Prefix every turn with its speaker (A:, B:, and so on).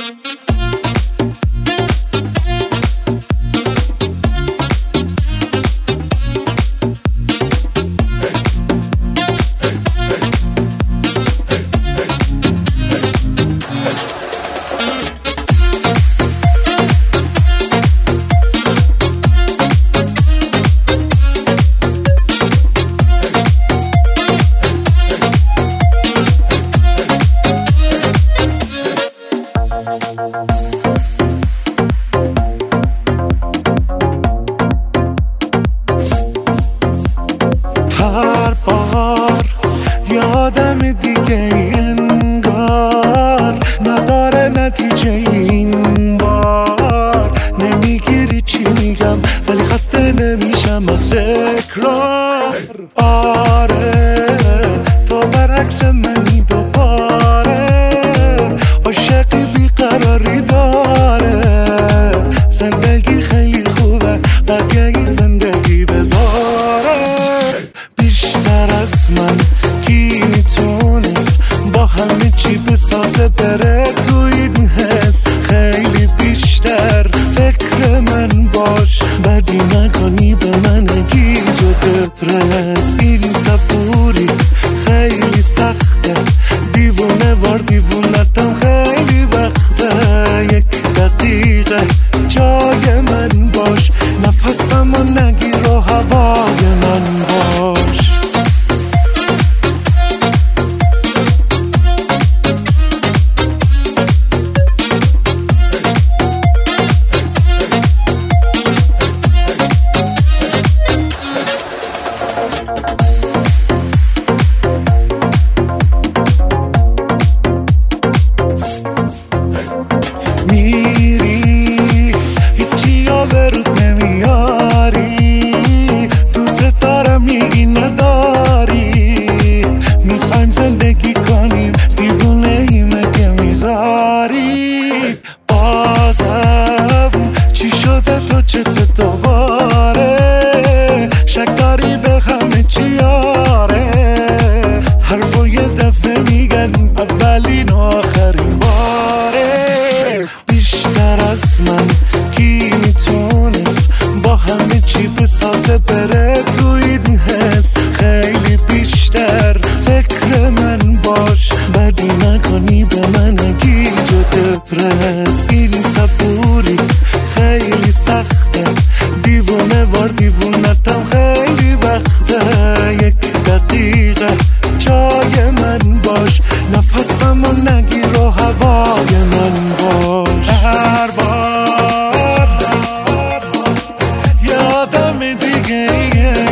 A: هر بار یادم دیگه انگار نداره نتیجه این بار. نمیگیری چی میگم ولی خسته نمیشم از تکرار. آره تو برعکس منی دوباره، عاشقی بیقراری داره. زندگی خیلی خوبه بقیه زندگی بذاره. بیشتر از من کی میتونست با همه چی بسازه بره تو این حس. خیلی بیشتر فکر من باش، بدی نکنی به من گیج و دپرس. این صبوری خیلی سخته، دیوونه وار دیوونتم خیلی وقته. یک دقیقه جای من باش، نفسم و نگیر و هوای من باش. میری هیچی آبرود نمیاری، دوست دارم میگی نداری. میخوایم زندگی کنیم دیوونه ای مگه میذاری. بازم چی شده تو چته دوباره، شک داری به همه چی آره. حرفو یه دفعه میگن اولین و آخرین باره. بیشتر از من کی میتونست با همه چی بسازه بره تو این حس. خیلی بیشتر فکر من باش، بدی نکنی به من گیج و دپرس. این صبوری خیلی سخته، دیوونه وار دیوونتم خیلی وقته. یک دقیقه جای من باش، نفسم و نگیر و هوای من باش. هر بار یادم دیگه